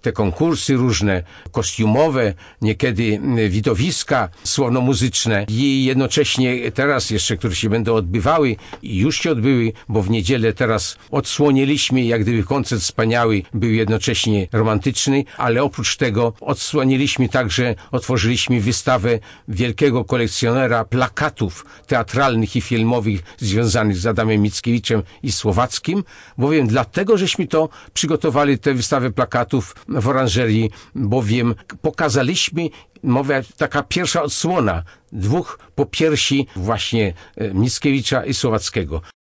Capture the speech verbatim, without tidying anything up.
te konkursy różne, kostiumowe, niekiedy widowiska słowno-muzyczne i jednocześnie teraz jeszcze, które się będą odbywały i już się odbyły, bo w niedzielę teraz odsłoniliśmy, jak gdyby koncert wspaniały był jednocześnie romantyczny, ale oprócz tego odsłoniliśmy także, otworzyliśmy wystawę wielkiego kolekcjonera plakatów teatralnych i filmowych związanych z Adamem Mickiewiczem i Słowackim, bowiem dlatego, żeśmy to przygotowali, tę wystawę plakatów w oranżerii, bowiem pokazaliśmy, mowa taka pierwsza odsłona dwóch popiersi właśnie Mickiewicza i Słowackiego.